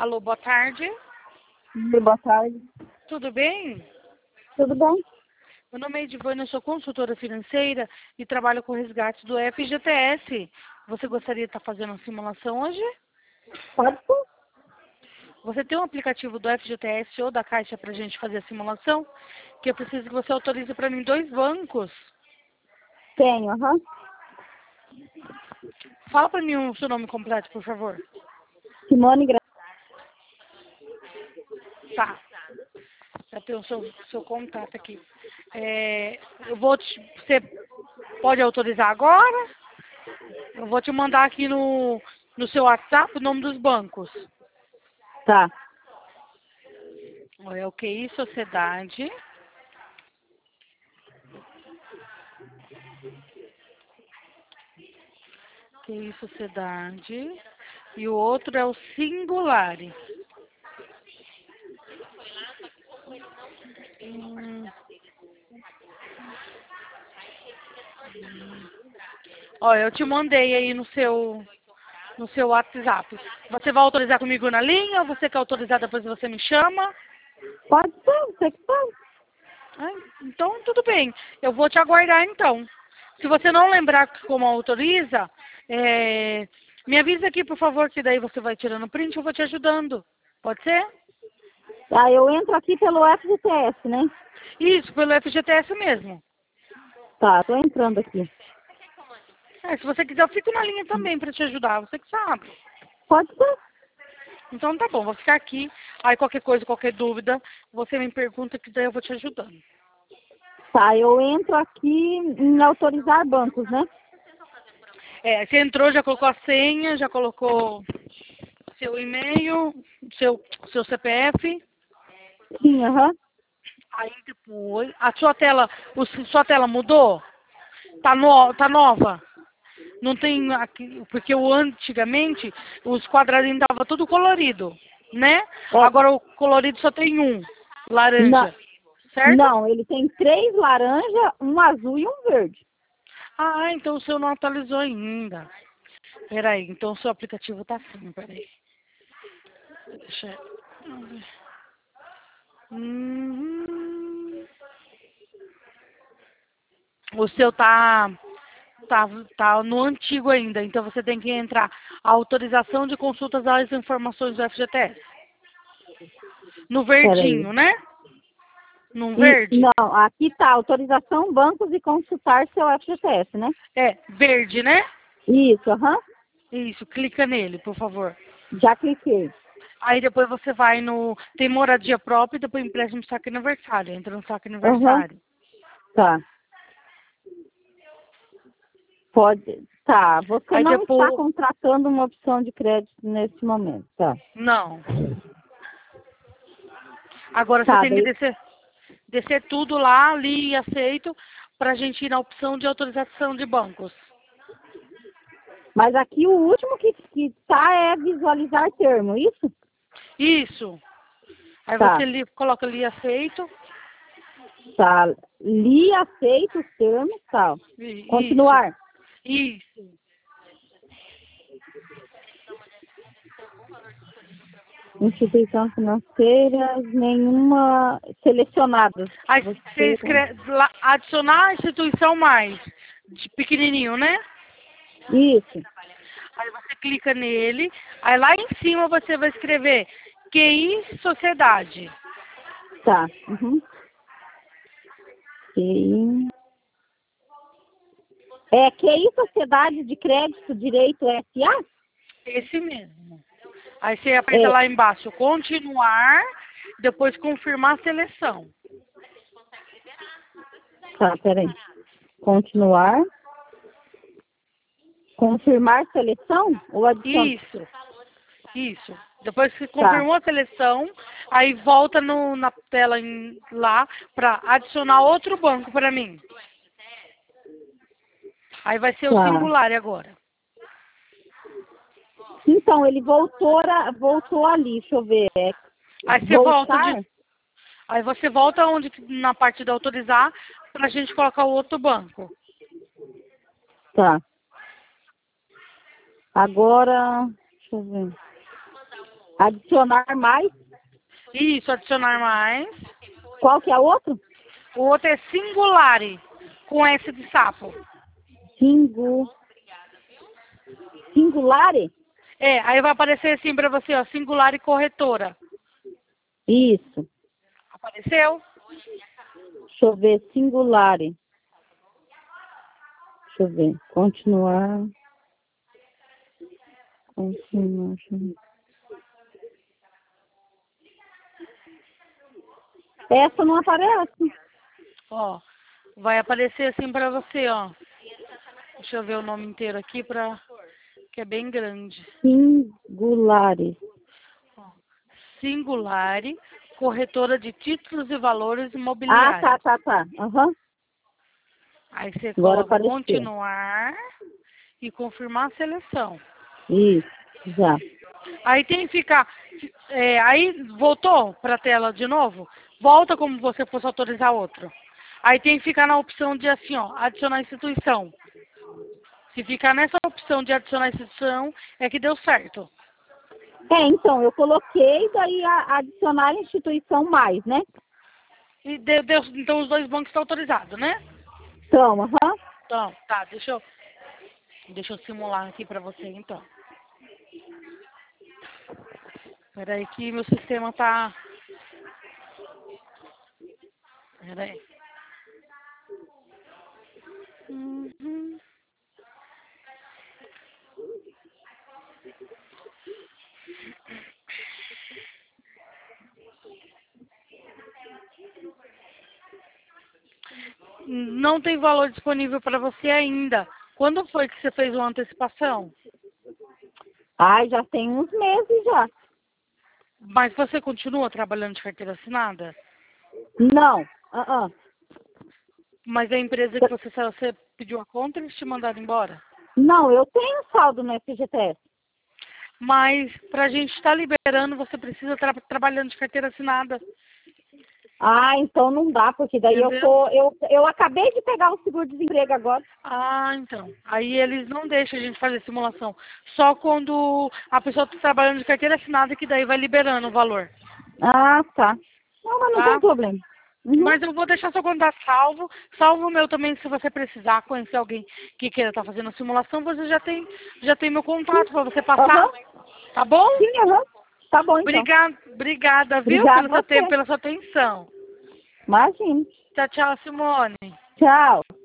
Alô, boa tarde. Boa tarde. Tudo bem? Tudo bom? Meu nome é Edivânia, eu sou consultora financeira e trabalho com resgate do FGTS. Você gostaria de estar fazendo uma simulação hoje? Pode sim. Você tem um aplicativo do FGTS ou da Caixa para a gente fazer a simulação? Que eu preciso que você autorize para mim 2 bancos. Tenho, aham. Fala para mim o seu nome completo, por favor. Simone Gra... Tá. Já tenho o seu contato aqui. Você pode autorizar agora? Eu vou te mandar aqui no seu WhatsApp o nome dos bancos. Tá. É o QI Sociedade. QI Sociedade. E o outro é o Singulare. Olha, eu te mandei aí no seu WhatsApp. Você vai autorizar comigo na linha ou você quer autorizar depois você me chama? Pode ser, você que sabe. Ah, então, tudo bem. Eu vou te aguardar, então. Se você não lembrar como autoriza, me avisa aqui, por favor, que daí você vai tirando print, eu vou te ajudando. Pode ser? Tá, eu entro aqui pelo FGTS, né? Isso, pelo FGTS mesmo. Tá, tô entrando aqui. Se você quiser, eu fico na linha também para te ajudar, você que sabe. Pode ser. Então, tá bom, vou ficar aqui. Aí, qualquer coisa, qualquer dúvida, você me pergunta que daí eu vou te ajudando. Tá, eu entro aqui em autorizar bancos, né? Você entrou, já colocou a senha, já colocou seu e-mail, seu CPF. Sim, aham. Aí depois, sua tela mudou? Tá nova? Não tem aqui, porque antigamente os quadradinhos estavam tudo colorido, né? É, Agora o colorido só tem um, não, laranja, certo? não, ele tem 3 laranja, um azul e um verde. Ah, então o seu não atualizou ainda. Peraí, então o seu aplicativo tá assim, peraí. Deixa eu ver. Uhum. O seu tá no antigo ainda, então você tem que entrar a autorização de consultas às informações do FGTS. No Peraí. verdinho, né? No E, verde? não, aqui tá autorização bancos e consultar seu FGTS, né? Verde, né? Isso, aham. Isso, clica nele, por favor. Já cliquei. Aí depois você vai tem moradia própria e depois empréstimo saque aniversário. Entra no saque Aham. aniversário. Tá. Pode. Tá. Você Aí não está depois, contratando uma opção de crédito nesse momento. Tá. não. Agora você Tá, tem que daí. descer tudo lá, ali e aceito, pra gente ir na opção de autorização de bancos. Mas aqui o último que tá é visualizar termo, isso? Isso. Aí Tá. você coloca ali aceito. Tá. Li, aceito os termos, tal. Isso. Continuar. Isso. Instituição financeira, nenhuma selecionada. Aí você Você. escreve lá, adicionar a instituição mais, de pequenininho, né? Isso. Aí você clica nele, aí lá em cima você vai escrever QI Sociedade. Tá. Uhum. QI. QI Sociedade de Crédito Direito SA? Esse mesmo. Aí você aperta É. lá embaixo, continuar, depois confirmar a seleção. Tá, peraí. Continuar. Confirmar seleção ou adicionar? Isso. Depois que Tá, confirmou a seleção, aí volta na tela lá para adicionar outro banco para mim. Aí vai ser o tá. singular agora. Então, ele voltou ali, deixa eu ver. Aí você volta Voltar? aí você volta na parte de autorizar para a gente colocar o outro banco. Tá. Agora, deixa eu ver. Adicionar mais. Isso, adicionar mais. Qual que é o outro? O outro é Singulare, com S de sapo. Singulare? É, aí vai aparecer assim pra você, ó, Singulare Corretora. Isso. Apareceu? Deixa eu ver, Singulare. Deixa eu ver. Continuar. Continuar. Deixa eu ver. Essa não aparece. Ó, vai aparecer assim pra você, ó. Deixa eu ver o nome inteiro aqui que é bem grande. Singulare. Ó, Singulare, corretora de títulos e valores Ah, imobiliários. tá. Aham. Aí você Agora coloca apareceu. continuar e confirmar a seleção. Isso, já. Aí tem que ficar. Aí voltou para a tela de novo. Volta como você fosse autorizar outro. Aí tem que ficar na opção de assim, ó, adicionar instituição. Se ficar nessa opção de adicionar instituição, é que deu certo. Então, eu coloquei daí adicionar instituição mais, né? E então os dois bancos estão autorizados, né? Então, aham. Então, tá, deixa eu simular aqui para você então. Peraí que meu sistema tá. Peraí. Uhum. Não tem valor disponível para você ainda. Quando foi que você fez uma antecipação? Ai, já tem uns meses já. Mas você continua trabalhando de carteira assinada? Não. Mas a empresa que você pediu a conta, eles te mandaram embora? Não, eu tenho saldo no FGTS. Mas para a gente estar liberando, você precisa estar trabalhando de carteira assinada. Ah, então não dá, porque daí Entendeu? eu acabei de pegar o seguro-desemprego agora. Ah, então. Aí eles não deixam a gente fazer simulação. Só quando a pessoa está trabalhando de carteira assinada que daí vai liberando o valor. Ah, tá. Não, mas não tem Tá? problema. Uhum. Mas eu vou deixar seu contato salvo. Salvo o meu também, se você precisar conhecer alguém que queira estar fazendo a simulação, você já tem meu contato para você passar. Aham. Tá bom? Sim, aham. Tá bom, então. Obrigada, viu, Obrigada pelo a seu tempo, você. pela sua atenção. Imagina. Tchau, tchau, Simone. Tchau.